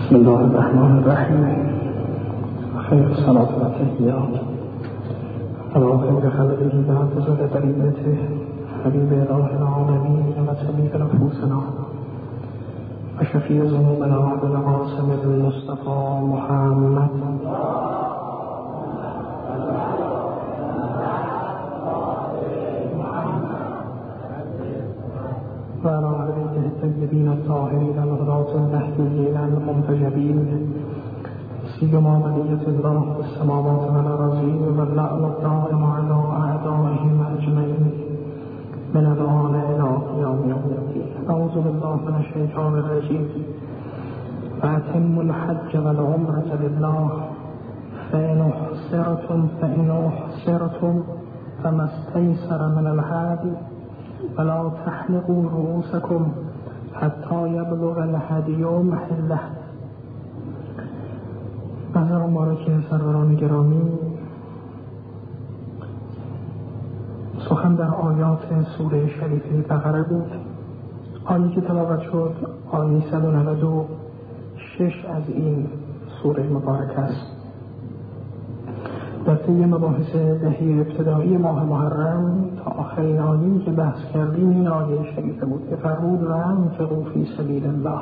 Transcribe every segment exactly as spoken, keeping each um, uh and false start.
بسم الله الرحمن الرحیم. خیر الصلاة و التحیات علی خیر خلقه بعد بزرگ طریقته حبیب اله العالمین و طبیب نفوسنا و شفیع ذنوبنا و القاسم المصطفى محمد و علی آله الطیبین الطاهرین الهداة المهدیین المنتجبین سیما ولیة الله في السماوات والأرضین و اللعن الدائم على أعدائهم أجمعین من الآن إلى قیام یوم الدین. اعوذ بالله من الشیطان الرجیم. فأتموا الحج والعمرة لله فإن أحصرتم فإن أحصرتم فما استيسر من الهدي ولا تحلقوا رؤوسكم حتى يبلغ الهدي محله. نظر مبارک سروران گرامی، سخن در آیات سوره شریفه بقره بود. آیه که تلاوت شد آیه صد و نود و شش از این سوره مبارک است. در طی مباحث دهه ابتدایی ماه محرم تا آخرین آیه‌ای که بحث کردیم این آیه شریفه بود که فرمود و انفقوا فی سبیل الله،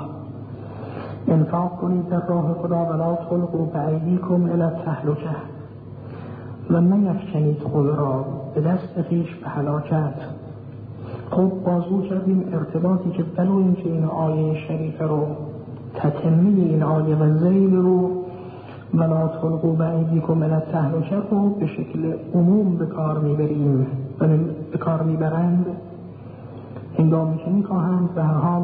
انفاق کنید در راه خدا ولا تلقوا بأیدیکم الی التهلکه، و نیفکنید خود را به دست خویش به هلاکت. خب بازگو کردیم ارتباطی که بلو این که این آیه شریفه رو تتمی این آیه و ذیل رو ولا تلقوا بأیدیکم الی التهلکه رو به شکل عموم به کار میبریم و به کار میبرند هنگامی که میخواهند به هر حال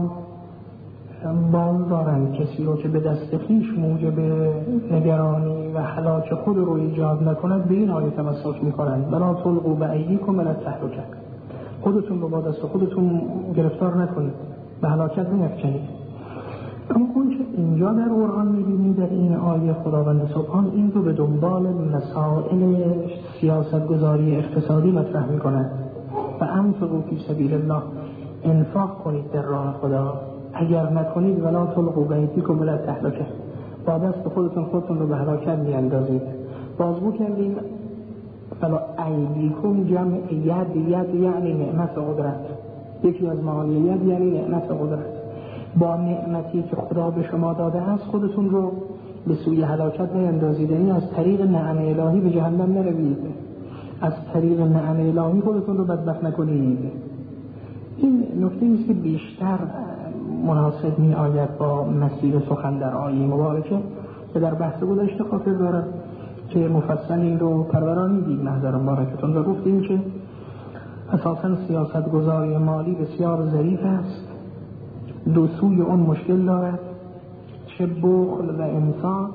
باز دارند کسی رو که به دست خویش موجب نگرانی و هلاک خود رو ایجاد نکند به این آیه تمسک میکنند. ولا تلقوا بأیدیکم الی التهلکه، خودتون رو با دست خودتون گرفتار نکنید، به هلاکت نیفکنید. اما اون که اینجا در قرآن می‌بینید در این آیه خداوند سبحان این رو به دنبال مسائل سیاستگذاری اقتصادی مطرح می‌کند. و انفقوا فی سبیل الله، انفاق کنید در راه خدا، اگر نکنید ولا تلقوا بأیدیکم الی التهلکه، با دست خودتون خودتون رو به هلاکت می‌اندازید. بازگو کردیم فلا ایدیکم جمع ید، ید یعنی نعمت قدرت، یکی از معانی ید یعنی نعمت قدرت. با نعمتی که خدا به شما داده است خودتون رو به سوی هلاکت نیندازید، یعنی از طریق نعم الهی به جهنم نروید، از طریق نعم الهی خودتون رو بدبخت نکنید. این نکته است که بیشتر مناسب می آید با مسیر سخن در آیه مبارکه که در بحث گذشته خاطر دارد که مفصل این رو پرورانیدیم محضر مبارکتون و گفتیم که اساساً سیاست گذاری مالی بسیار ظریف است، دو سوی اون مشکل دارد، چه بخل و امساک،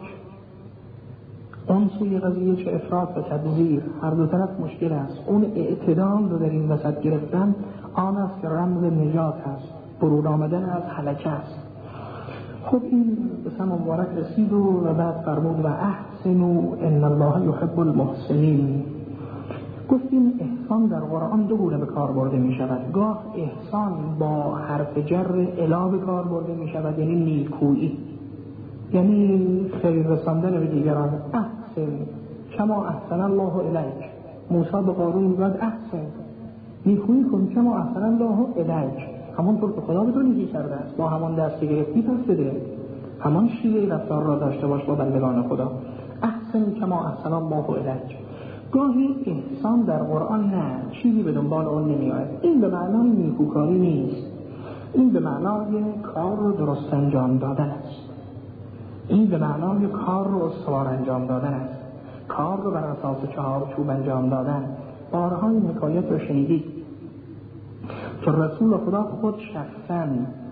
اون سوی قضیه چه افراط و تبذیر، هر دو طرف مشکل است. اون اعتدال رو در این وسط گرفتن آن است که رمز نجات است، برون آمدن از هلکه است. خب این به سم مبارک رسید و بعد فرمود و احسنوا ان الله یحب المحسنین. گفتیم احسان در قرآن دو گونه به کار برده می شود. گاه احسان با حرف جر الی به کار برده می شود، یعنی نیکویی، یعنی خیر رساندن به دیگران. احسن کما احسن الله الیک، موسی به قارون میگه احسن، نیکویی کن کما احسن الله الیک، همونطور که خدا به تو نیکی کرده است، با همان دست گرفتی پس بده، همان شیوه رفتار را داشته باش با بندگان خدا. احسن کما احسن الله الیک. گاهی احسان در قرآن نه، چیزی به دنبال اون نمیاد. این به معنای نیکوکاری نیست، این به معنای کار رو درست انجام دادن است، این به معنای کار رو استوار انجام دادن است، کار رو بر اساس چهار چوب انجام دادن. بارها این حکایت رو شنیدید که رسول خدا خود شخصا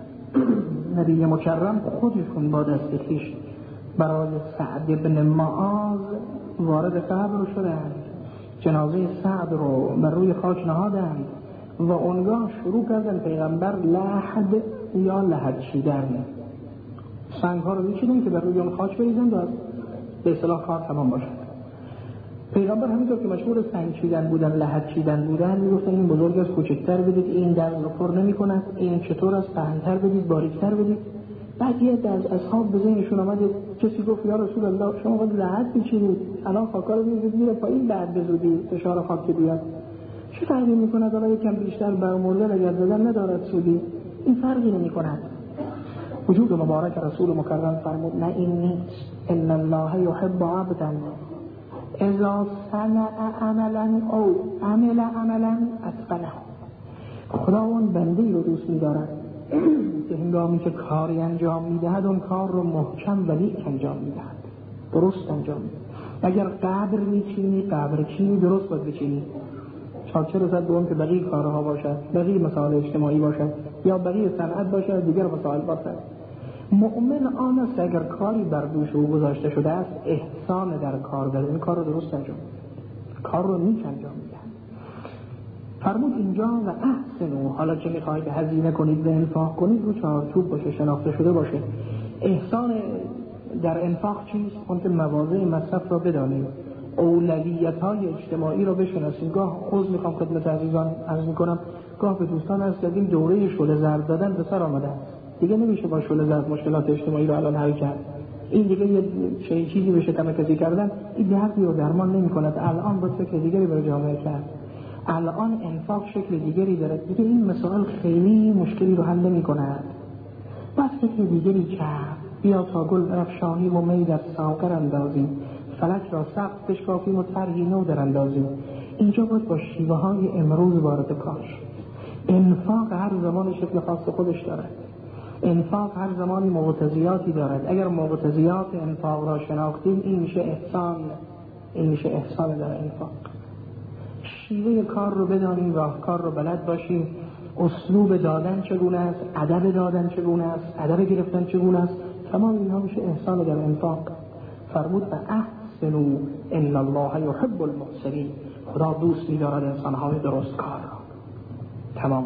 نبی مکرم خودشون با دست خویش برای سعد ابن معاذ وارد قبر شدند، جنازه سعد رو بر روی خاک نهادند و اونگاه شروع کردن پیغمبر لحد یا لحد چیدن، سنگ ها رو میچیدن که بر روی اون خاک بریزن و به اصطلاح کار تمام باشد. پیغمبر همینطور که مشهور سنگ چیدن بودن، لحد چیدن بودن، میگفتن این بزرگ است کوچکتر بدید، این در رو پر نمی کند، این چطور است پهن‌تر بدید، باریکتر بدید. بعضی از اصحاب به ذهنشون آمده کسی گفت یا رسول الله شما باید لحد بچینید الان خاکا رو می‌ریزید میره پایین بعد به زودی فشار خاک بیاد چه فرقی می‌کند حالا یکم بیشتر بر مرده اگر زدن ندارد سودی این فرقی نمی‌کند. وجود مبارک رسول مکرم فرمود نه این نیست ان الله یحب عبدا اذا صنع عملا او عمل عملا اتقنه. خداوند بنده‌ای رو دوست می‌دارد که هنگامی که کاری انجام می‌دهد اون کار رو محکم ولی انجام می‌دهد، درست انجام می‌دهد. اگر قبر می‌چینی قبر چینی درست باید بچینی، چاکر زد دوم که بقیه کارها باشد، بقیه مسائل اجتماعی باشد یا بقیه صنعت باشد دیگر مسائل باشد. مؤمن آن است اگر کاری بر دوش او گذاشته شده است احسان در کار داره، این کار رو درست انجام می‌دهد، کار رو نیک انجام می‌دهد. فرمود اینجا و احسنوا، حالا چه می‌خواهید هزینه کنید و انفاق کنید رو چارچوب باشه، شناخته شده باشه. احسان در انفاق چیست؟ اون که مواضع مصرف را بدانید، اولویت‌های اجتماعی را بشناسید. گاه خود می‌خوام خدمت عزیزان عرض می‌کنم گاه به دوستان عرض کردیم دوره شعله زرد دادن به سر آمده است، دیگه نمیشه با شعله زرد مشکلات اجتماعی رو الان حل کرد. این دیگه یه چیزی بشه تمکزی کردن این دردی رو درمان نمی‌کند. الان باید فکر دیگری برای جامعه کرد. الان انفاق شکل دیگری داره، دیگه این مسائل خیلی مشکلی رو حل نمی‌کند. بس فکر دیگری کرد، بیا تا گل افشانیم و می در ساغر اندازیم، فلک را سقف بشکافیم و طرحی نو در اندازیم. اینجا باید با شیوه های امروز وارد کار. انفاق هر زمان شکل خاص خودش دارد، انفاق هر زمانی مقتضیاتی دارد. اگر مقتضیات انفاق را شناختیم این میشه احسان، این میشه احسان در انفاق. شیوه کار رو بدانیم، راهکار رو بلد باشیم، اسلوب دادن چگونه است، ادب دادن چگونه است، ادب گرفتن چگونه است، تمام اینها میشه احسان در انفاق. فرمود و احسنوا ان الله یحب المحسنین، خدا دوست می‌دارد انسان‌های درست کار را. تمام.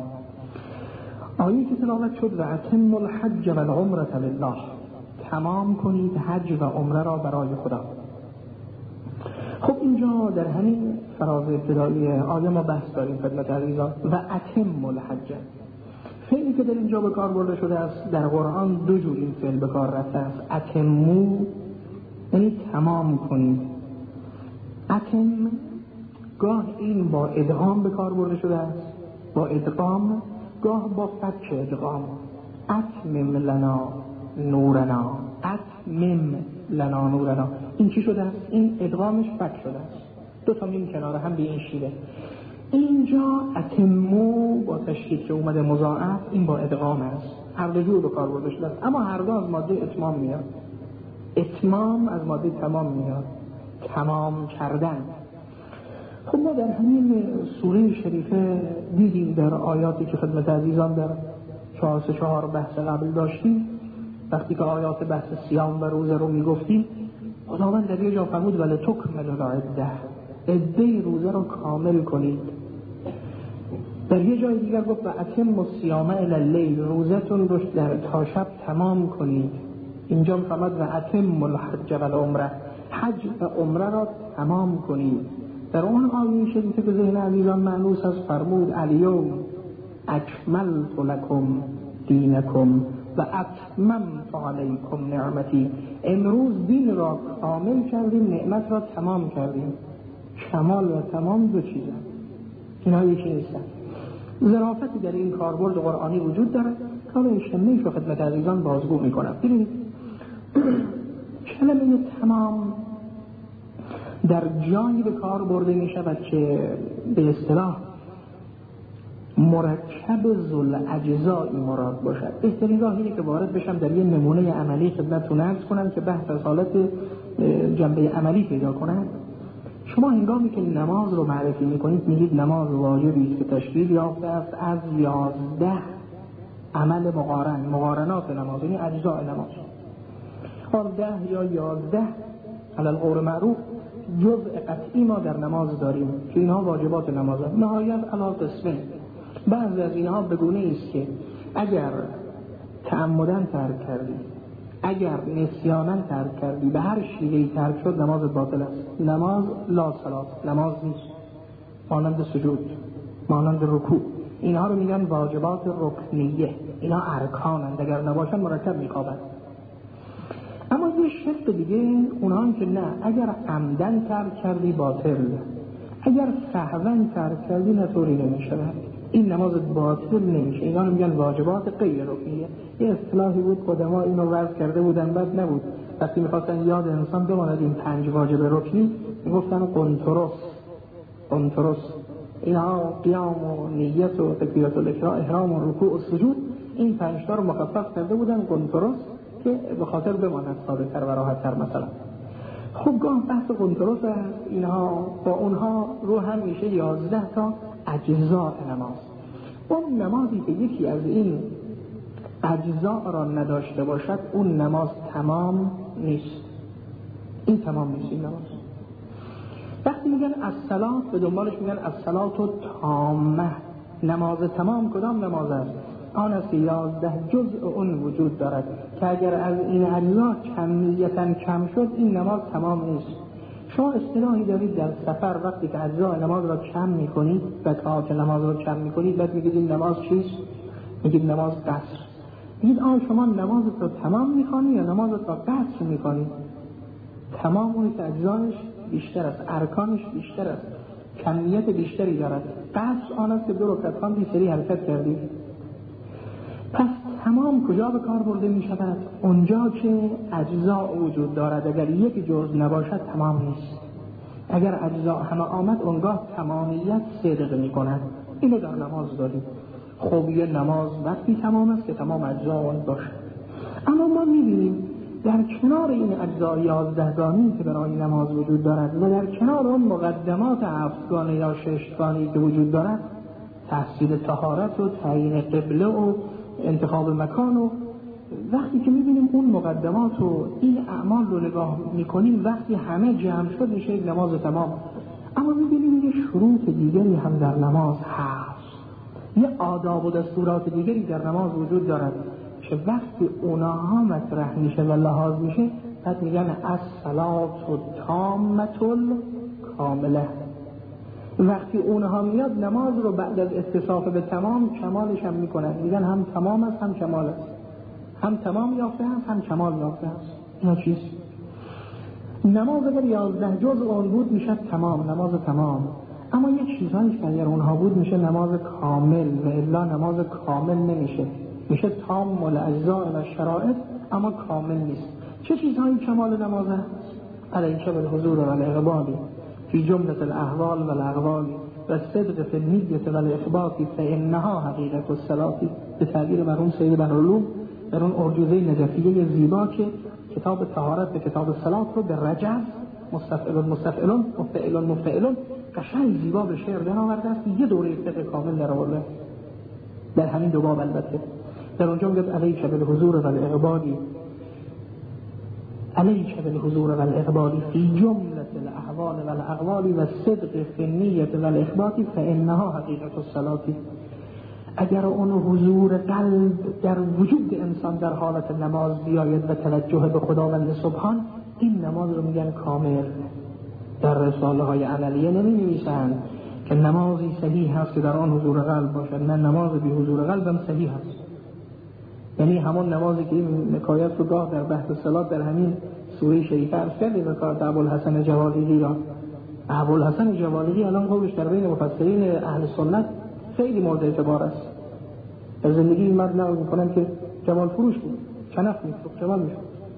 آیه که تلاوت شد و اتموا الحج والعمرة لله، تمام کنید حج و عمره را برای خدا. خب اینجا در همین فراز ابتدایی آیه ما بحث داریم خدمت عزیزان و اتموا الحج. فعلی که در اینجا به کار برده شده است در قرآن دو جور این فعل به کار رفته است. اتمو یعنی تمام کنید. اتم گاه این با ادغام به کار برده شده است، با ادغام، گاه با فک ادغام. اتمم لنا نورنا، اتمم لنا نورنا. این چی شده است؟ این ادغامش فک شده است، دو تا میم کنار هم به این شیوه. اینجا اتمو با تشکیل که اومده مضاعف، این با ادغام است، هر دو جور به کار برده شده است، اما هر دو از ماده اتمام میاد. اتمام از ماده تمام میاد، تمام کردن. خب ما در همین سوره شریفه دیدیم در آیاتی که خدمت عزیزان در چهار سه چهار بحث قبل داشتیم، وقتی که آیات بحث صیام و روزه رو میگفتیم، خداوند در یه جا فرمود ولی تکملوا العده، عده روزه رو کامل کنید. در یه جای دیگر گفت و اتموا الصیام الی اللیل، روزتون رو در تا شب تمام کنید. اینجا فرمود و اتموا الحج والعمره، حج و عمره را تمام کنید. در اون آیه شریفه که ذهن عزیزان مأنوس است فرمود الیوم اکملت لکم دینکم و اتممت علیکم نعمتی، امروز دین را کامل کردیم، نعمت را تمام کردیم. کمال و تمام دو چیزن، اینها یکی نیستن. ظرافتی در این کاربرد قرآنی وجود دارد که حالا اشتماعی رو خدمت عزیزان بازگو میکنم. ببینید کلمه تمام در جایی به کار برده می شود که به اصطلاح مرکب ذل اجزایی مراد باشد. بهترین راه اینه که وارد بشم در یه نمونه عملی خدمتتون عرض کنم که بحث از حالت جنبه عملی پیدا کنند. شما هنگامی که نماز رو معرفی میکنید میگید نماز واجبی است که تشکیل یافته است از یازده عمل مقارن، مقارنات نماز، یعنی اجزاء نماز. حال ده یا یازده علی القول معروف جزء قطعی ما در نماز داریم که اینها واجبات نماز هست. نهایت علی قسمه، بعضی از اینها بگونه است که اگر تعمدن ترک کردی، اگر نسیانن ترک کردی، به هر شیوهی ترک شد نماز باطل است. نماز لا صلات، نماز نیست. مانند سجود، مانند رکوع، اینها رو میگن واجبات رکنیه. اینا ارکانند، اگر نباشن مرکب میخوابند. اما یه شق دیگه اونها که نه، اگر عمدن ترک کردی باطل، اگر سهوا ترک کردی نه طوری نمیشه، این نماز باطل نمیشه. اینا رو میگن واجبات غیر رکنیه. یه اصطلاحی بود قدما اینو وضع کرده بودن، بد نبود. وقتی میخواستن یاد انسان بماند این پنج واجب رکنی میگفتن قنطرس قنطرس اینها قیام و نیت و تکبیرات الاحرام و رکوع و سجود، این پنج تا رو مخفف کرده بودن قنطرس که به خاطر بماند ساده‌تر و راحت‌تر. مثلا خب گاه بحث قنطرس اینها با اونها رو هم میشه یازده تا اجزاء نماز. اون نمازی که یکی از این اجزاء را نداشته باشد اون نماز تمام نیست. این تمام نیست این نماز. وقتی میگن الصلاة به دنبالش میگن الصلاة تامه، نماز تمام کدام نماز است؟ آن است که یازده جزء اون وجود دارد که اگر از این اجزا کمیتاً کم شد این نماز تمام نیست. شما اصطلاحی دارید در سفر وقتی که اجزای نماز را کم میکنید، رکعات نماز را کم میکنید، بعد میگید این نماز چیست؟ میگید نماز قصر. میگید آن شما نمازت را تمام میکنی یا نمازت را قصر میکنی؟ تمام اونی که اجزایش بیشتر است، ارکانش بیشتر است، کمیت بیشتری دارد. قصر آن است که دو رکعت خواندی سری حرکت کردی. پس تمام کجا به کار برده می شود؟ اونجا که اجزا وجود دارد. اگر یک جزء نباشد تمام نیست. اگر اجزا همه آمد اونگاه تمامیت صدق می کند. اینو در نماز داریم. خب یه نماز وقتی تمام است که تمام اجزا اون باشه. اما ما می بینیم در کنار این اجزا یازدهگانی که برای نماز وجود دارد و در کنار اون مقدمات هفتگانه یا ششگانی که وجود دارد، تحصیل طهارت و تعیین قبله و انتخاب مکان، و وقتی که میبینیم اون مقدمات و این اعمال رو نگاه میکنیم وقتی همه جمع شد میشه یک نماز تمام. اما میبینیم یه شروط دیگری هم در نماز هست، یه آداب و دستورات دیگری در نماز وجود دارد که وقتی اونها مطرح میشه و لحاظ میشه بعد میگن الصلاة التامة کامله. وقتی اونها میاد نماز رو بعد از اتصاف به تمام کمالش هم میکنن، میگن هم تمام است هم کمال است، هم تمام یافته است هم کمال یافته است. اینا چیست؟ نماز اگر یازده جزء اون بود میشه تمام، نماز تمام. اما یک چیزهایی که اگر اونها بود میشه نماز کامل و الا نماز کامل نمیشه، میشه تام الاجزاء و شرائط اما کامل نیست. چه چیزهایی کمال نماز است؟ علیک بالحضور و الاقبال فی جملة الاحوال و الاقوال و صدق فی النیة و الاثبات فانها حقیقت الصلاة، به تعبیر مرحوم سید بهرالعلوم در اون ارجوزه نجفیه زیبا که کتاب طهارت به کتاب صلات رو به رجز مستفعل مستفعل مفعل مفعل قشنگ زیبا به شعر درآورده است. یه دوره فقه کامل درآورده در همین دو باب. البته در اونجا میگه علیک بالحضور و الاقبال علیک بالحضور و الاقبال فی جملة الاحوال و الاقوال و صدق فی النیة و الاثبات فانها حقیقت الصلاة. اگر اون حضور قلب در وجود انسان در حالت نماز بیاید و توجه به خداوند سبحان، این نماز رو میگن کامل. در رساله های عملیه نمی نویسند که نمازی صحیح هست که در آن حضور قلب باشد، نه نماز بی حضور قلب هم صحیح هست. یعنی همون نمازی که این حکایت رو گاه در بحث صلات در همین سوره شریفه عرض کردیم حکایت ابوالحسن جوالیقی را. ابوالحسن جوالیقی الان قولش در بین مفسرین اهل سنت خیلی مورد اعتبار است. در زندگی این مرد نقل میکنن که جمال فروش بود، کنف میفروخت، جمال میشد.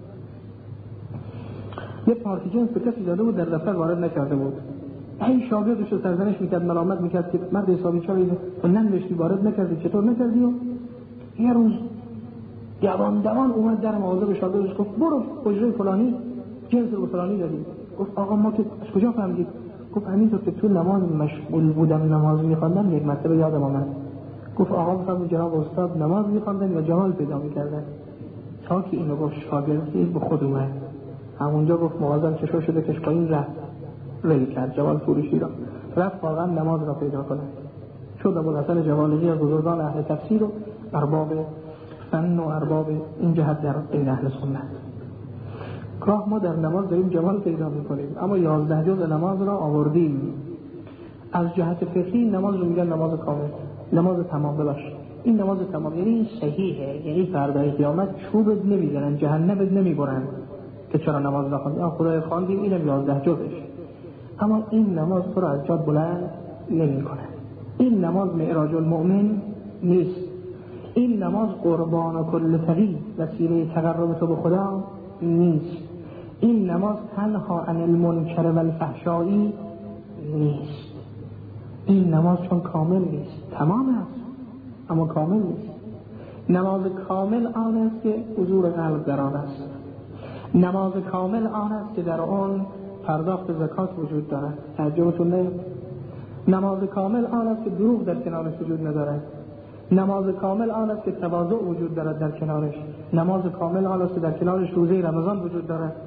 یه پارتی جنس به کسی داده بود، در دفتر وارد نکرده بود. این شاگردش رو سرزنش میکرد، ملامت میکرد که مرد حسابی چرایی و ننوشتی وارد نکردی، چطور نکردی؟ و یه روز دوان دوان اومد در مغازه به شاگردش گفت برو اجره فلانی جنس رو فلانی دادی. گفت آقا ما که از کجا فهمیدید؟ گفت همینطور که تو نماز مشغول بودم نماز میخواندم یک مرتبه یادم آمد. گفت آقا بفرمایید جناب استاد نماز میخواندن و جمال پیدا میکردن. تا که اینو گفت شاگرد به خود اومد، همونجا گفت مغازم چشو شده کش پایین رفت ریل کرد جمال فروشی را، رفت واقعا نماز را پیدا کنه. شد ابوالحسن جوالیقی از بزرگان اهل تفسیر و ارباب فن و ارباب این جهت در این اهل سنت. گاه ما در نماز داریم جمال پیدا میکنیم اما یازده جزء نماز را آوردیم. از جهت فقهی نماز رو میگن نماز کامل، نماز تمام. ببخشید این نماز تمام، یعنی این صحیحه، یعنی فردای قیامت چوبت نمیزنن، جهنمت نمیبرن که چرا نماز نخوندی، آه خدای خواندیم اینم یازده جزش. اما این نماز تو رو از جا بلند نمیکنه. این نماز معراج المؤمن نیست. این نماز قربان کل تقی، وسیله تقرب تو به خدا نیست. این نماز تنها عن المنکر و الفحشایی نیست. این نماز چون کامل نیست، تمام است اما کامل نیست. نماز کامل آن است که حضور قلب در آن است. نماز کامل آن است که در آن پرداخت زکات وجود دارد. تعجبتون نه؟ نماز کامل آن است که دروغ در کنارش وجود ندارد. نماز کامل آن است که تواضع وجود دارد در کنارش. نماز کامل آن است که در کنارش روزه رمضان وجود دارد.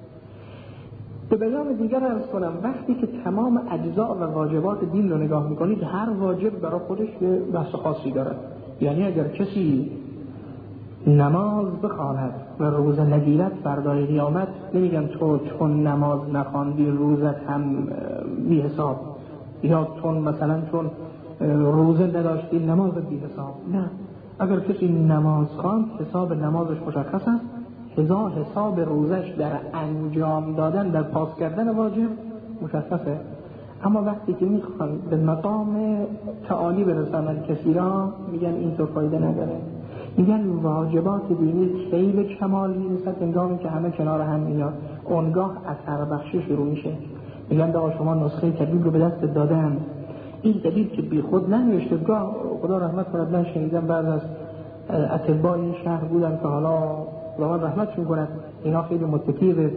به بیان دیگر عرض کنم، وقتی که تمام اجزا و واجبات دین رو نگاه میکنید، هر واجب برای خودش به بحث خاصی دارد. یعنی اگر کسی نماز بخواند و روزه نگیرد فردای قیامت نمیگن تو چون نماز نخواندی روزت هم بی حساب، یا چون مثلا چون روزه نداشتی نمازت بی حساب. نه، اگر کسی نماز خواند حساب نمازش مشخص است، هزار حساب روزش در انجام دادن، در پاس کردن واجب مشخصه. اما وقتی که میخوان به مقام تعالی برسانند کسی را، میگن این تو فایده نداره. میگن واجبات دینی کی به کمال میرسد؟ هنگامی که همه کنار هم میاد، اونگاه اثر بخشی شروع میشه. میگن دا شما نسخه طبیب رو به دست دادن، این طبیب که بی خود ننوشته، گاه خدا رحمت کند من شنیدم بعض از اطباء این شهر بودن که حالا خدا رحمتشون کند اینا خیلی متقی به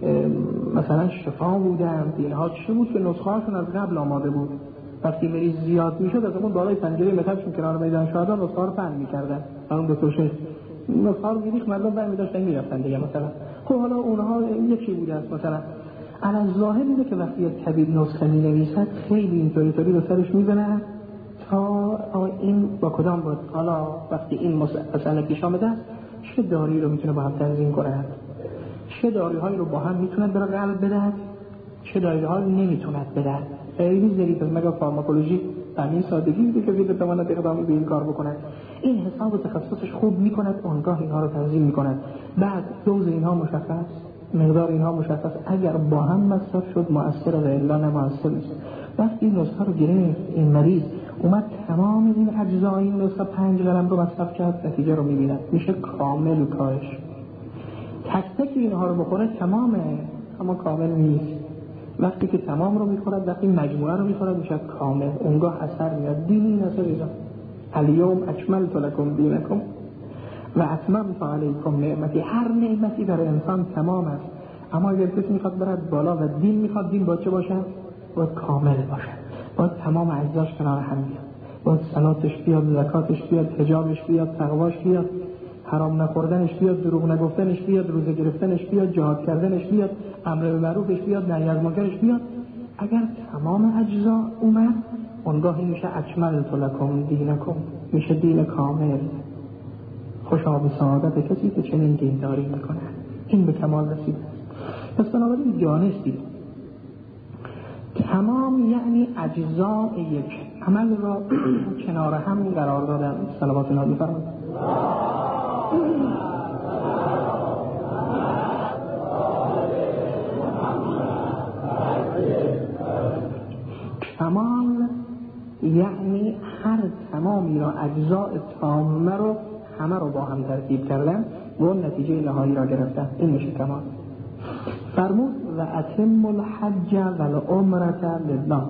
مثلا شفا بودن، اینها چی بود که نسخه هاشون از قبل آماده بود. وقتی مریض زیاد میشد از اون بالای پنجره مطبشون کنار میدان شهدا نسخه رو پهن میکردن. اون دکتر شیخ نسخه رو میریخت، مردم برمی داشتن میرفتن دیگه. مثلا خب حالا اونها یکی بوده است. مثلا علی ظاهر اینه که وقتی طبیب نسخه مینویسد خیلی اینطوری طوری به سرش میزنه تا این با کدام بود، حالا وقتی این مسئله پیش آمده است چه دارویی رو میتونه با هم تنظیم کنه، چه داروهایی رو با هم میتونه برای قلب بده، چه داروهایی نمیتونه بده. خیلی ظریف است. مگه فارماکولوژی همین سادگی میده که بیاد بتونه اقدامی به این کار بکنه. این حساب و تخصصش خوب میکند، اونگاه اینها رو تنظیم میکند. بعد دوز اینها مشخص، مقدار اینها مشخص، اگر با هم مصرف شد مؤثر و الا نه مؤثر نیست. وقتی این نسخه رو گرفت این مریض اومد تمام این اجزای این نسخه پنج گرم رو مصرف کرد، نتیجه رو میبیند، میشه کامل کارش. تک تک اینها رو بخوره تمامه، اما کامل نیست. وقتی که تمام رو میخورد، وقتی مجموعه رو میخورد میشه کامل، اونگاه اثر میاد. دین این اثر ایزا الیوم اکملت لکم دینکم و اتممت علیکم نعمتی. هر نعمتی برای انسان تمام است، اما اگر کسی میخواد برد بالا و دین میخواد، دین باید چه باشد؟ باید کامل باشد، باید تمام اجزاش کنار هم بیاد، باید صلاتش بیاد، زکاتش بیاد، حجابش بیاد، تقواش بیاد، حرام نخوردنش بیاد، دروغ نگفتنش بیاد، روزه گرفتنش بیاد، جهاد کردنش بیاد، امر به معروفش بیاد، نهی از منکرش بیاد. اگر تمام اجزا اومد، اونگاه میشه اکملت لکم دینکم، میشه دین کامل. خوشا به سعادت کسی که چنین دینداری میکنه، این به کمال رسیده. پس بنابراین دانستید تمام یعنی اجزاء یک عمل را کنار هم قرار دادن. صلوات الله بفرمایید. کمال یعنی هر تمامی را، اجزاء تامه رو همه رو با هم ترکیب کردن و اون نتیجه نهایی را گرفتن. این میشه کمال. فرمود و اتم الحج و العمرة لله،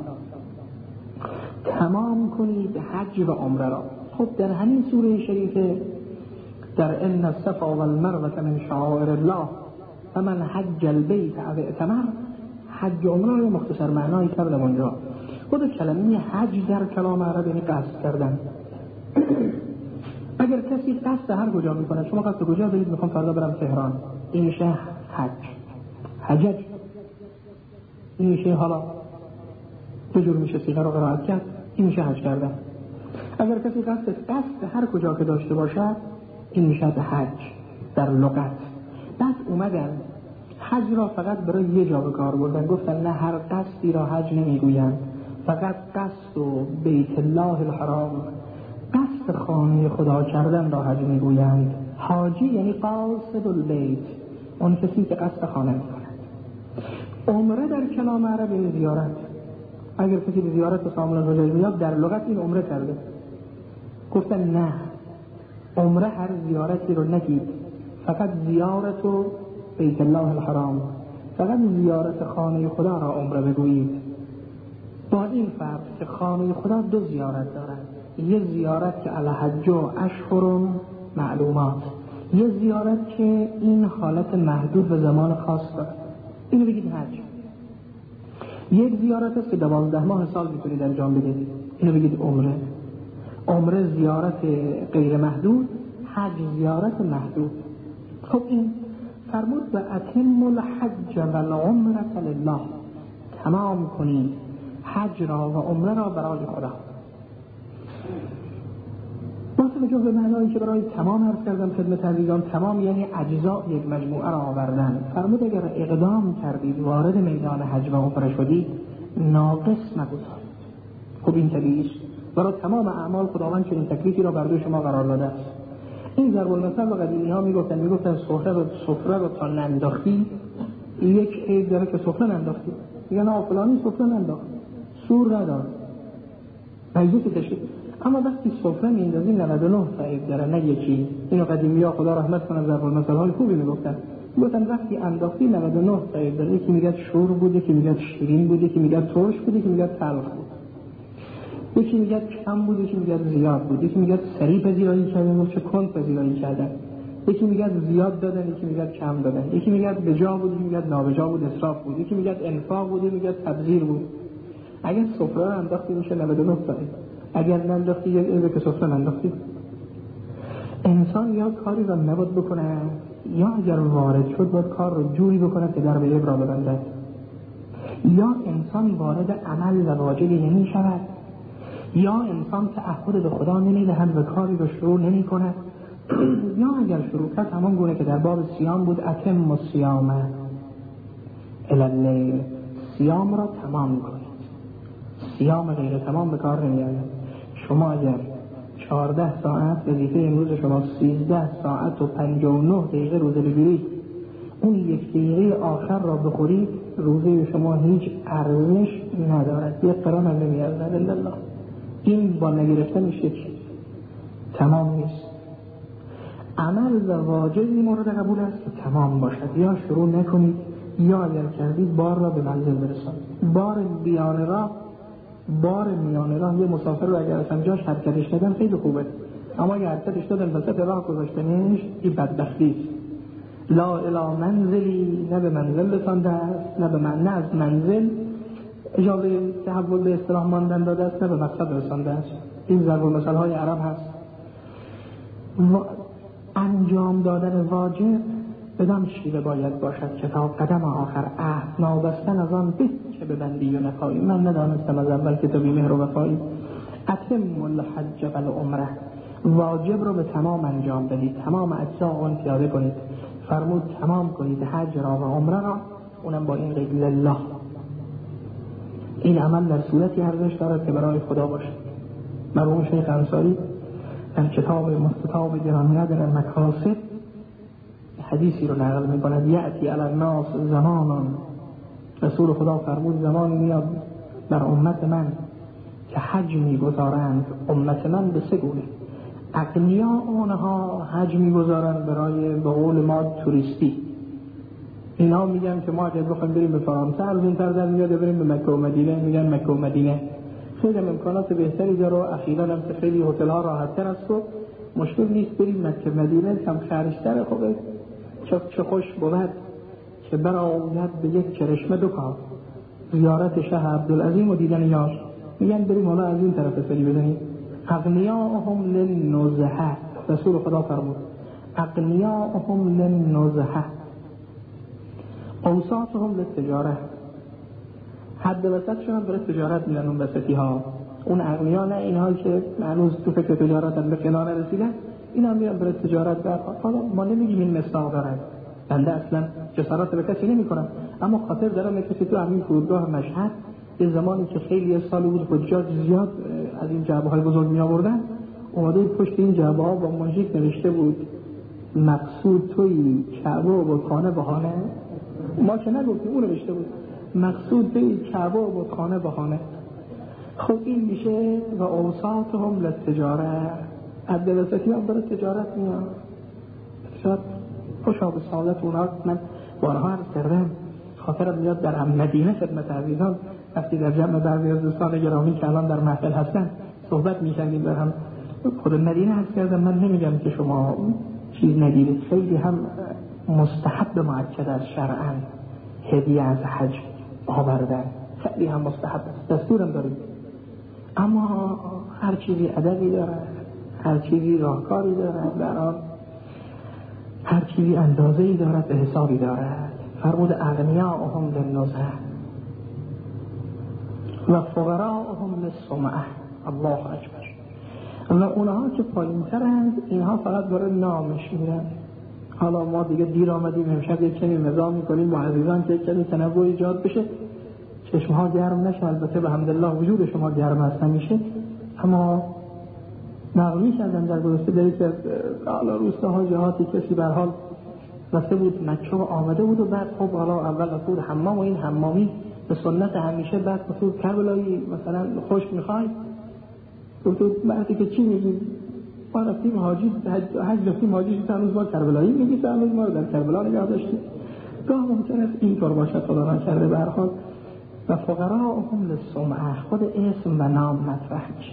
تمام کنید حج و عمره را. خب در همین سوره شریفه در ان الصفا والمروة من شعائر الله فمن حج البیت او اعتمر، حج و عمره رو مختصر معنایی کردم اونجا. خود کلمه حج در کلام عرب یعنی قصد کردن. اگر کسی قصد هر کجا میکنه، شما قصد کجا دارید؟ میخوام فردا برم تهران، این میشه حج. حجج این میشه حالا دو جور میشه صیغه رو قرائت کرد، این میشه حج کردن. اگر کسی قصد قصد هر کجا که داشته باشد، این میشه حج در لغت. بعد اومدن حج را فقط برای یه جا به کار بردن، گفتن نه، هر قصدی را حج نمیگویند، فقط قصد و بیت الله الحرام. قصد قصد خانه خدا کردن را حج میگویند. حاجی یعنی قاصد البیت، اون کسی که قصد خانه میکند. عمره در کلام عرب یعنی زیارت. اگر کسی به زیارت سامون الرجل بیاد در لغت این عمره کرده. گفتن نه، عمره هر زیارتی رو نگید، فقط زیارت و بیت الله الحرام، فقط زیارت خانه خدا را عمره بگویید. با این فرق که خانه خدا دو زیارت دارد، یه زیارت که الحج و اشهر معلومات، یه زیارت که این حالت محدود به زمان خاص دارد، اینو بگید حج. یک زیارت است که دوازده ماه سال میتونید انجام بدید، اینو بگید عمره. عمره زیارت غیر محدود، حج زیارت محدود. خب این فرمود و اتم الحج و العمره لله، تمام کنید حج را و عمره را برای خدا. با توجه به معنایی که برای تمام عرض کردم خدمت عزیزان، تمام یعنی اجزا یک مجموعه را آوردن. فرمود اگر اقدام کردید وارد میدان حج و عمره شدید ناقص نگذارید. خب این طبیعی است، برای تمام اعمال خداوند چنین تکلیفی را بر دوش شما قرار داده است. این ضرب المثل و قدیمی ها میگفتن میگفتن سفره رو سفره رو تا ننداختی یک عیب داره که سفره ننداختی، میگن آ فلانی سفره ننداخت، سور نداره، مجید که تشکیل. اما وقتی سفره میندازی نود و نه تا عیب داره، نه یکی. اینو قدیمی ها خدا رحمت کنه ضرب المثل های خوبی میگفتن. میگفتن وقتی انداختی نود و نه تا عیب داره، یکی میگه شور بوده، یکی میگه شیرین بوده، یکی میگه ترش بوده، یکی میگه تلخ بود، یکی میگه کم بود، یکی میگه زیاد بود، یکی میگه سریع پذیرایی کردن، چه کند پذیرایی کردن، یکی میگه زیاد دادن، یکی میگه کم دادن، یکی میگه بجا بود، یکی میگه نابجا بود، اسراف بود، یکی میگه انفاق بود، یکی میگه تبذیر بود. اگر سفره رو انداختی میشه نود و نه تا، اگر ننداختی یک عیبه که سفره ننداختی. انسان یا کاری را نباید بکنه، یا اگر وارد شد باید کار رو جوری بکنه که در به عیب را ببندد. یا انسان وارد عمل و واجبی نمی شود، یا انسان تعهد به خدا نمیدهد و کاری رو شروع نمی کند، یا اگر شروع کرد همان گونه که در باب صیام بود، اتم الصیام الی اللیل، صیام را تمام کنید. صیام غیر تمام به کار نمی آید. شما اگر چهارده ساعت وظیفه امروز شما سیزده ساعت و پنجاه و نه دقیقه روزه بگیرید، اون یک دقیقه آخر را بخورید، روزه شما هیچ ارزش ندارد، یک قران هم نمی ارزد الا الله. این با نگرفتن میشه تمام نیست. عمل و واجبی مورد قبول است که تمام باشد، یا شروع نکنید یا اگر کردید بار را به منزل برسانید. بار بیان راه، بار میان راه، یه مسافر رو اگر از جاش حرکتش دادن خیلی خوبه، اما اگر حرکتش دادن وسط راه گذاشتنش این بدبختی است. لا الی منزلی، نه به منزل رسانده است، نه به من، نه از منزل اجازه تحول به اصطلاح ماندن داده است، نه به مقصد رسانده است. این ضرب المثل های عرب هست. و انجام دادن واجب بدان شیوه باید باشد که تا قدم آخر عهد نابستن از آن به که ببندی و نپایی. من ندانستم از اول کتابی مهر و وفایی. اتم الحج و العمره، واجب رو به تمام انجام بدید، تمام اجزا آن پیاده کنید. فرمود تمام کنید حج را و عمره را، اونم با این قید لله. این عمل در صورتی ارزش دارد که برای خدا باشد. مرحوم شیخ انصاری در کتاب مستطاب گرانقدر مکاسب حدیثی رو نقل می‌کند. یأتی علی الناس زمانان، رسول خدا فرمود زمانی میاد بر امت من که حج می‌گذارند. امت من به سه گونه: اغنیا اونها حج می‌گذارند برای به قول ما توریستی. اینا میگن که ما اگه بخوایم بریم به فرانسه ارزون‌تر در میاد، بریم به مکه و مدینه، میگن مکه و مدینه خیلی امکانات بهتری داره و اخیراً هم که خیلی هتل‌ها راحت‌تر است و مشکل نیست بریم مکه مدینه، کم خرج‌تره. خوبه چه چه خوش بود که برآید به یک چرشمه دو کار: زیارت شه عبدالعظیم و دیدن یار. میگن بریم حالا از این طرف سری بزنیم. اغنیاهم للنزهه، رسول خدا فرمود اغنیاهم للنزهه اوساطهم للتجاره. حد وسطشون هم برای تجارت میرن اون وسطی ها. اون اغنیا نه اینها که هنوز تو فکر تجارت هم به کنار نرسیدن، اینا میرن برای تجارت. حالا ما نمیگیم این مصداق دارن، بنده اصلا جسارت به کسی نمی کنم، اما خاطر دارم کسی تو همین فرودگاه مشهد یه زمانی که خیلی سال بود حجاج زیاد از این جعبه های بزرگ می آوردن، اومده پشت این جواب با ماژیک نوشته بود مقصود توی کعبه و بتخانه بهانه. ما که نگفتیم، اون نوشته بود مقصود توی کعبه و بتخانه بهانه. خب این میشه و اوساطهم للتجاره. عبدالوسطی هم برای تجارت میاد. شاید خوشا به سعادت اونها. من بارها عرض کردم خاطرم میاد در مدینه خدمت عزیزان وقتی در جمع بعضی از دوستان گرامی که الان در محفل هستن صحبت می‌کردیم در هم خود مدینه عرض کردم من نمیگم که شما چیز ندیدید، خیلی هم مستحب مؤکد از شرعاً هدیه از حج آوردن، خیلی هم مستحب است، دستورم داریم. اما هر چیزی عددی دارد، هر چیزی راهکاری دارد، در آن هر چیزی اندازه‌ای دارد، به حسابی دارد. فرمود اغنیاءهم للنزهه و فقراءهم للسمعه. الله اکبر. و اونها که پایین‌ترند اینها فقط برای نامش میرن. حالا ما دیگه دیر آمدیم امشب یک کمی مزاح میکنیم با عزیزان که کمی تنوع ایجاد بشه، چشمها گرم نشه. البته به حمدالله وجود شما گرم هست نمیشه، اما نقلی کردن در گذشته در یک از حالا روستاها جهاتی کسی به هر حال رفته بود مکه و آمده بود و بعد خب حالا اول رفت حمام و این حمامی به سنت همیشه بعد رفت کربلایی مثلا خشک میخوای گفت بعدی که چی میگیم ما رفتیم حاجی حج رفتیم حاجی شد هنوز ما کربلایی میگیم هنوز ما رو در کربلا نگاه داشتیم. گاه ممکن است اینطور باشد خدا نکرده. به هر حال و فقراءهم للسمعه خود اسم و نام مطرح میشه.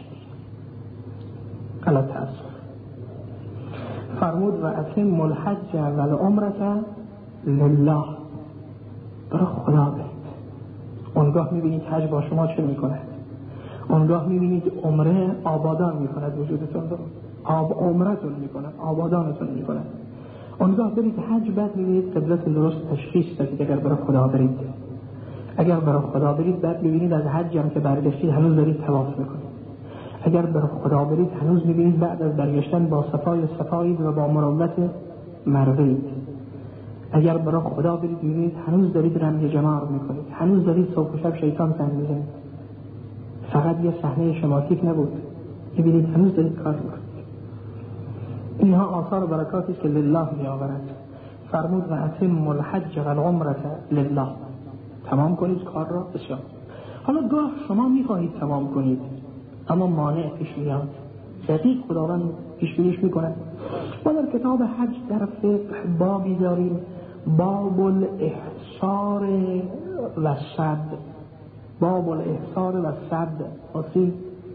غلط تأسف. فرمود و اتم الحج والعمره لله. برای خدا برید. اونگاه میبینید حج با شما چه میکنه، اونگاه میبینید عمره آبادان میکند وجودتون رو، آب عمرتون میکنه، آبادانتون میکنه. اونگاه برید حج، بعد میبینید قبلت درست تشخیص دادید اگر برای خدا برید. اگر برای خدا برید بعد میبینید از حج هم که برگشتید هنوز دارید طواف میکنید. اگر برای خدا برید هنوز میبینید بعد از برگشتن با صفای صفایید و با مروت مروید. اگر برای خدا برید میبینید هنوز دارید رمی جمار میکنید، هنوز دارید صبح و شب شیطان سنگ میزنید. فقط یه صحنه شماتیک نبود، میبینید هنوز دارید کار میکنید. اینها آثار و برکاتی است که لله میآورد. فرمود و اتم الحج والعمره لله. تمام کنید کار را. بسیار. حالا گاه شما میخواهید تمام کنید اما مانع پیش میاد. دقیق خداوند پیش بینیش میکنه. ما در کتاب حج در فقه بابی داریم، باب الاحصار و صد. باب الاحصار و صد اصیل.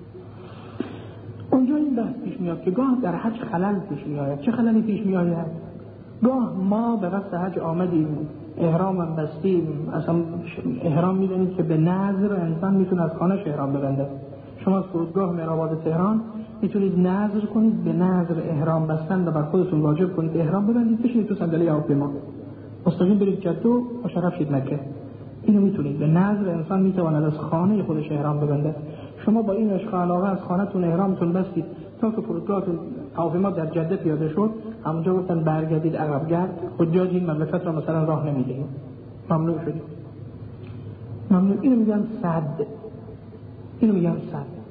اونجا این بحث پیش میاد که گاه در حج خلل پیش میاد. چه خللی پیش میاد؟ گاه ما به قصد حج آمدیم، احرام هم بستیم، اصلا احرام میدونید که به نظر انسان میتونه از خانه‌اش احرام ببنده. شما از فرودگاه مهرآباد تهران میتونید نظر کنید به نظر احرام بستن و بر خودتون واجب کنید احرام ببندید، بشینید تو صندلی هواپیما مستقیم برید جده و مشرف شید مکه. اینو میتونید به نظر انسان میتواند از خانه خودش احرام ببنده. شما با این عشق علاقه از خانه‌تون احرامتون بستید تا که فرودگاهتون هواپیما در جده پیاده شد، همونجا گفتن برگردید عقب گرد، حجاج این مملکت را مثلا راه نمیدهید، ممنوع شدید. ممنوع. اینو میگن صد. اینو میگن صد.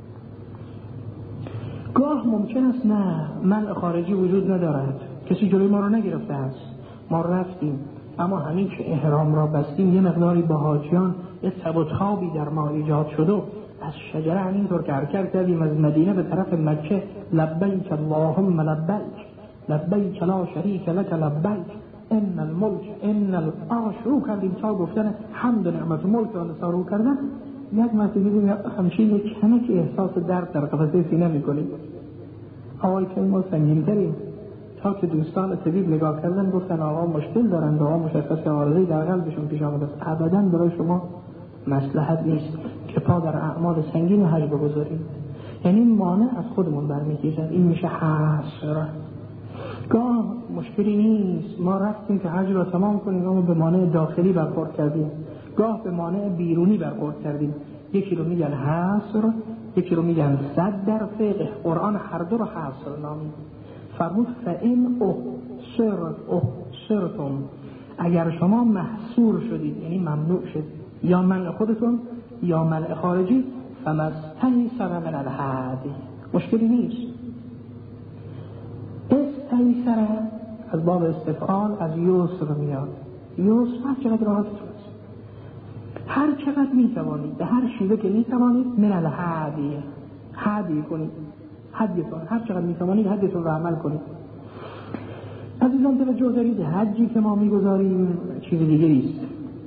گاه ممکن است نه منع خارجی وجود ندارد، کسی جلوی ما رو نگرفته است، ما رفتیم اما همین که احرام را بستیم یه مقداری با حاجیان یه تب و تابی در ما ایجاد شده، از شجره همینطور که حرکت کردیم از مدینه به طرف مکه، لبیک اللهم لبیک لبیک لا شریک لک لبیک ان الملک ان الامر شروع کردیم تا گفتن حمد و نعمت و ملک را شروع کردن. یک مرتبه دیدیم همچین یک کمک احساس درد در قفسه سینه میکنیم. آقای که ما سنگین تریم. تا که دوستان طبیب نگاه کردن گفتن آقا مشکل دارن، آقا مشخص عارضه‌ای در قلبشون پیش آمده است. ابداً برای شما مصلحت نیست که پا در اعمال سنگین حج بگذاریم. یعنی مانع از خودمون برمی‌کشد. این میشه حسر. گاه مشکلی نیست، ما رفتیم که حج را تمام کنیم اما به مانع داخلی برخورد کردیم، گاه به مانع بیرونی برخورد کردیم. یکی رو میگن حصر، یکی رو میگن صد. در فقه قرآن هر دو رو حصر نامید. فرمود فإن احصر احصرتم، اگر شما محصور شدید یعنی ممنوع شد، یا منع خودتون یا منع خارجی، فمستیسر من الهدی، مشکلی نیست. تیسره از باب استفعال از یسر میاد. یسر هر چقدر راحت است، هر چقدر میتوانید به هر شیوه که میتوانید من الهدی هدی کنید، حدتون هر چقدر میتوانید حدتون رو عمل کنید. عزیزان توجه دارید، حجی که ما میگذاریم چیز دیگری است.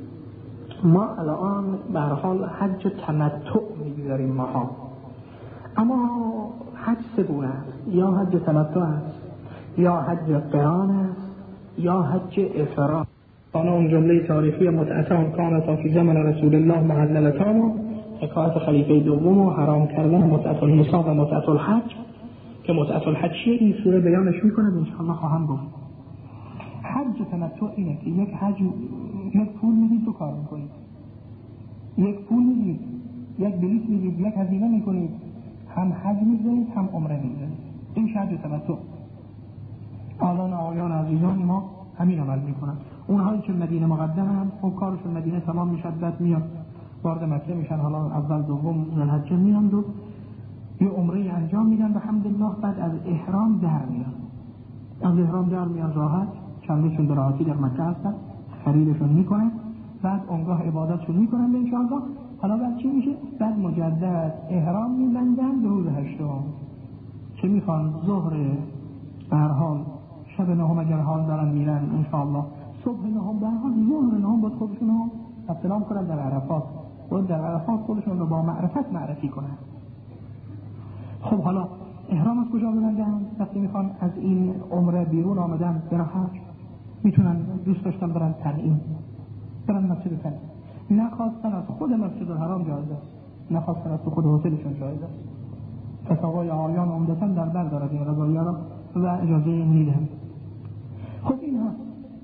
ما الان به هر حال حج تمتع میگذاریم ماها، اما حج سه گونه است، یا حج تمتع است، یا حج قران است، یا حج افراد. آن اون جمله تاریخی متعتان کانتا فی زمن رسول الله محللتان و حکایت خلیفه دوم و حرام کردن متعت النساء و متعت الحج که متعت الحج این سوره بیانش میکنه، انشاءالله خواهم گفت. حج تمتع اینه که یک حج یک پول میدید دو کار میکنید، یک پول میدید، یک بلیط میدید، یک هزینه میکنید، هم حج میگذارید هم عمره میگذارید. این حج تمتع. آلان آیان عزیزان ما همین عمل میکنن. اونهایی که مدینه مقدم هم خب کارشون مدینه تمام میشد، بعد میاد وارد مکه میشن، حالا اول دوم ذوالحجه میان و یه عمره انجام میدن به حمدالله، بعد از احرام در میان، از احرام در میان راحت، چندشون به راحتی در مکه هستن، خریدشون میکنن، بعد اونگاه عبادتشون میکنن به انشاءالله. حالا بعد چی میشه؟ بعد مجدد احرام میبندن به روز هشتم که میخوان ظهر به هر حال، شب نهم اگر حال دارن میرن انشاءالله، صبح نهم به هر حال، ظهر نهم باید خودشون رو اصلا کنن در عرفات، باید در عرفات خودشون رو با معرفت معرفی کنن. خب حالا احرام از کجا ببندن؟ وقتی میخوان از این عمره بیرون آمدن برن حج، میتونن دوست داشتن برن تنعیم، برن مسجد تنعیم، نخواستن از خود مسجد الحرام جایز است، نخواستن از خود هتلشون جایز است. فتاوای آیان عمدتاً در بر دارد این قضایا را و اجازه میدن. خب این هست،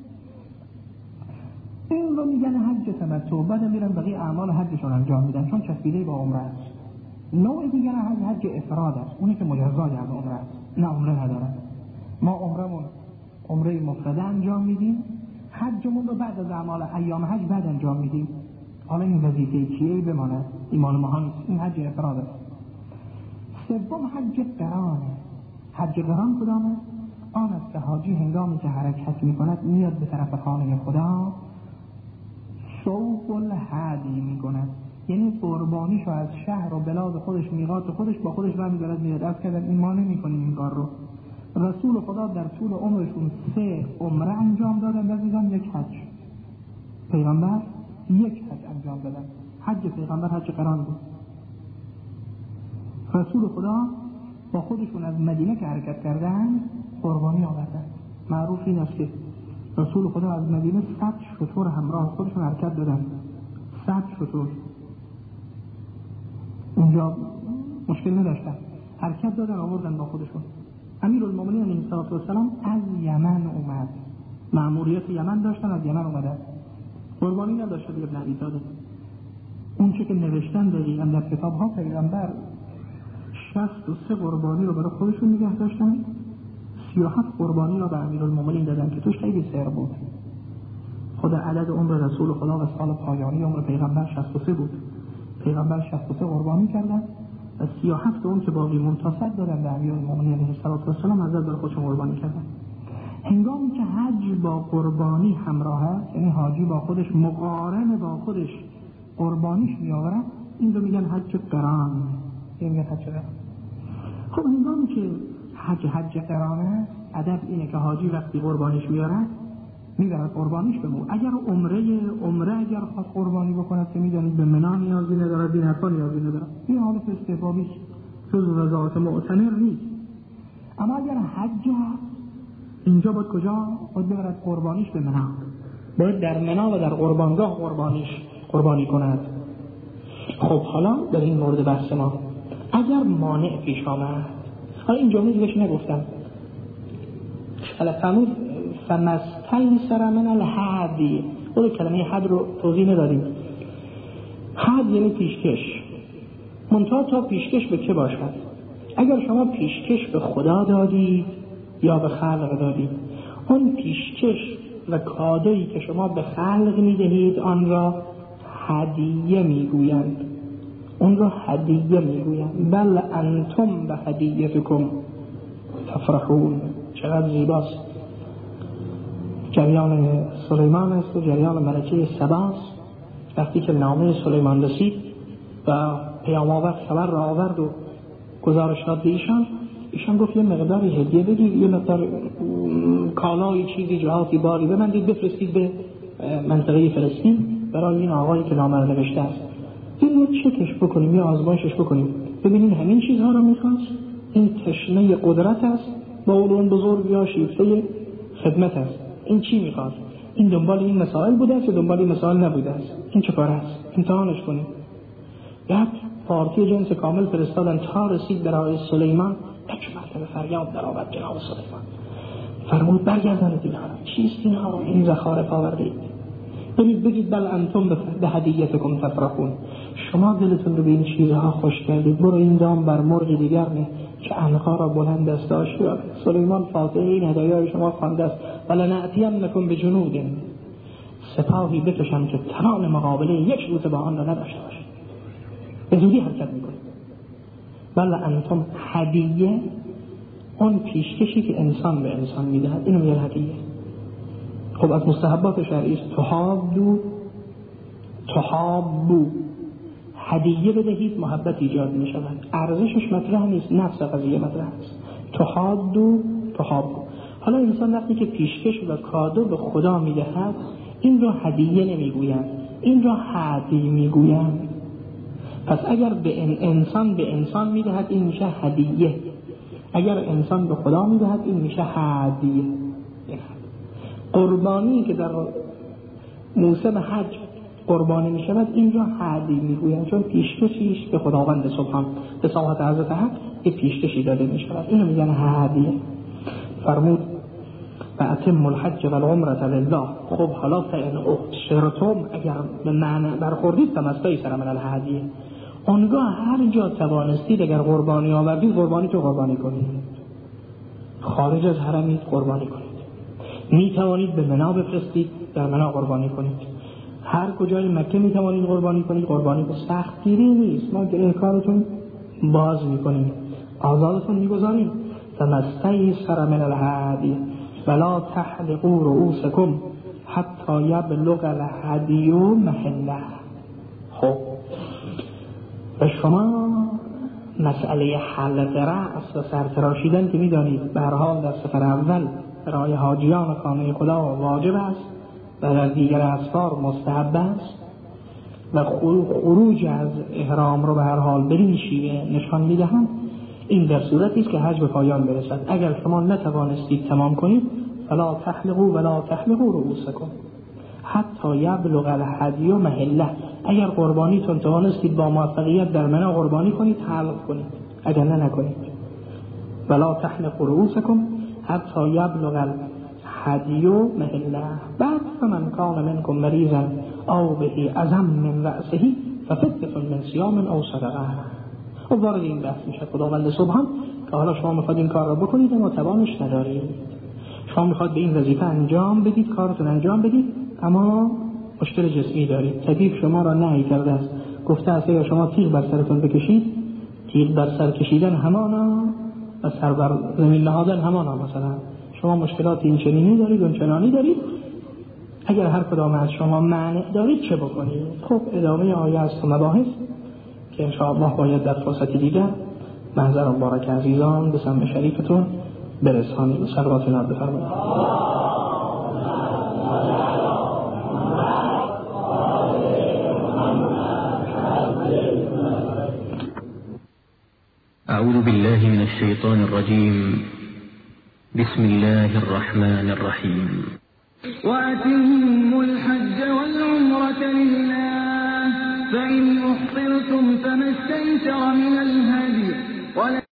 این رو میگن حج تمتع. بعد میرن بقیه اعمال حجشون انجام میدن چون چسبیده با عمره است. نوع دیگر حج حج افراد است، اونی که مجزای از عمره است، نه عمره ندارن. ما عمرمون عمره مفرده انجام میدیم، حجمون رو بعد از اعمال ایام حج بعد انجام میدیم. حالا این وظیفه کیه بماند؟ ایمان ما نیست، این حج افراد است. سوم حج قرانه. حج قران کدامه؟ آن است که حاجی هنگامی که حرکت میکند میاد به طرف خانه خدا، سوق الهدی میکند، یعنی قربانیشو از شهر و بلاد خودش، میقات خودش با خودش برمی‌دارد میاد. از کردن این ما نمی‌کنیم این کار رو. رسول خدا در طول عمرشون سه عمره انجام دادن، عزیزان یک حج. پیغمبر یک حج انجام دادن. حج پیغمبر حج قران بود. رسول خدا با خودشون از مدینه که حرکت کردن قربانی آوردن. معروف این است که رسول خدا از مدینه صد شتر همراه خودشون حرکت دادن. صد شتر اونجا مشکل نداشتن، حرکت دادن آوردن با خودشون. امیرالمومنین علیه السلام از یمن اومد، مأموریت یمن داشتن، از یمن اومدن، قربانی نداشتن ابن ابی طالب. اون چه که نوشتن دقیقاً در کتاب ها، پیغمبر شصت و سه قربانی رو برای خودشون نگه داشتن، سی و هفت قربانی رو به امیرالمومنین دادن که توش خیلی سر بود. خود عدد عمر رسول خدا و سال پایانی عمر پیغمبر شصت و سه بود. پیغمبر شصت و سه قربانی کردن و سی و هفت اون که باقی منتصب دادن به امیرالمومنین علیه السلام حضرت برای خودشون قربانی کردن. هنگامی که حج با قربانی همراه است، یعنی حاجی با خودش مقارن با خودش قربانیش میآورد، این رو میگن حج قران. این میگن حج قران. خب هنگامی که حج حج قرانه، ادب اینه که حاجی وقتی قربانیش میاره میبرد قربانیش بمون. اگر عمره عمره اگر خواست قربانی بکند که میدانید به منا نیازی ندارد، این حرفا نیازی ندارد، این حالت استحبابی است، جز رضایت معتمر نیست. اما اگر حج اینجا باید کجا؟ باید ببرد قربانیش به منا، باید در منا و در قربانگاه قربانیش قربانی کند. خب حالا در این مورد بحث ما اگر مانع پیش آمد، حالا این جمله دیگهش نگفتم، الفمود فمستین سر من الحدی، خود کلمه حد رو توضیح نداریم. حد یعنی پیشکش، منتها تا پیشکش به چه باشد؟ اگر شما پیشکش به خدا دادید یا به خلق دادید، اون پیشکش و کادویی که شما به خلق میدهید آن را هدیه میگویند، اون را هدیه میگویند. بل انتم به هدیتکم تفرحون. چقدر زیباست. جریان سلیمان است و جریان ملکه سباست. وقتی که نامه سلیمان رسید و پیام آور خبر را آورد و گزارش داد به ایشان، ایشان گفت یه مقداری هدیه بدید، یه مقدار کالایی چیزی جهاتی باری ببندید بفرستید به منطقه فلسطین برای این آقایی که نامه را نوشته است. این رو چکش بکنیم یا آزمایشش بکنیم ببینید همین چیزها را میخواست. این تشنه قدرت است با علوم بزرگ یا شیفته خدمت است. این چی میخواد؟ این دنبال این مسائل بوده است یا دنبال این مسائل نبوده است؟ این چه کار است؟ امتحانش کنیم. بعد پارتی جنس کامل فرستادن تا رسید برای سلیمان. یک مرتبه فریاد در آورد جناب سلیمان، فرمود برگردانید اینها را. چیست اینها را این زخارف آوردید؟ بگید بگید بل انتم به هدیتکم تفرحون، شما دلتون رو به این چیزها خوش کردید، برو این دام بر مرغ دیگر نه که عنقا را بلند است داشت. سلیمان فاتحه این هدایای شما خوانده است. ولنأتینکم بجنود، سپاهی بکشم که توان مقابله یک روز با آن را نداشته باشید. به زودی حرکت میکنید. بل انتم هدیه، اون پیشکشی که انسان به انسان میدهد، اینو میگه هدیه. خب از مستحبات شرعی است تحابو تحابو، هدیه بدهید محبت ایجاد می شود. ارزشش مطرح نیست، نفس قضیه مطرح است. تحادو تحابو. حالا انسان وقتی که پیشکش و کادو به خدا می دهد، این را هدیه نمی گویند، این را هدیه می گویند. پس اگر به انسان به انسان می دهد این میشه هدیه، اگر انسان به خدا می دهد این میشه هدیه. قربانی که در موسم حج قربانی می شود این را هدیه می گویند، چون پیشکشیش به خداوند سبحان به ساحت حضرت حق یه پیشکشی داده می شود، اینو میگن هدیه. فرمود و اتم الحج و العمره لله. خب حالا فإن احصرتم، اگر به معنی برخوردید تمسایی سر من الهدیه، اونگاه هر جا توانستید اگر قربانی آوردید قربانی تو قربانی کنید، خارج از حرمید قربانی کنید، می توانید به منی بفرستید در منی قربانی کنید، هر کجای مکه می توانید قربانی کنید قربانی کنید. سختگیری نیست، ما گره کارتون باز می کنیم، آزادتون می گذاریم. تمسایی سر من الهدیه ولا تحلقوا رؤوسکم حتی یبلغ الهدی محله. خب و شما مسئله حلق رأس و سرتراشیدن که میدانید به هر حال در سفر اول برای حاجیان خانه خدا واجب است و در دیگر اسفار مستحب است و خروج از احرام رو به هر حال به این شیوه نشان میدهند. این در صورتی است که حج به پایان برسد. اگر شما نتوانستید تمام کنید فلا تحلقوا ولا تحلقوا رؤوسکم حتی یبلغ الهدی محله. اگر قربانیتون توانستید با موفقیت در منی قربانی کنید حلق کنید، اگر نه نکنید. ولا تحلقوا رؤوسکم حتی یبلغ الهدی محله. بعد فمن کان منکم مریضا او به اذى من رأسه ففدیة من صیام او صدقه. و وارد این بحث میشه خداوند سبحان که حالا شما میخواید این کار را بکنید اما توانش ندارید، شما میخواید به این وظیفه انجام بدید، کارتون انجام بدید اما مشکل جسمی دارید، طبیب شما را نهی کرده است، گفته است اگر شما تیغ بر سرتون بکشید، تیغ بر سر کشیدن همانا و سر بر زمین نهادن همانا، مثلا شما مشکلات این چنینی دارید اون چنانی دارید، اگر هر کدام از شما مانع دارید چه بکنید؟ خب ادامه آیه است و مباحث که انشاءالله باید در فرصتی دیگر محضر مبارک عزیزان به سمع شریفتون برسانید. صلوات ناب بفرمایید. أعوذ بالله من الشيطان الرجيم. بسم الله الرحمن الرحيم. وأتموا الحج والعمرة لله فإن أحصرتم فما استيسر من الهدي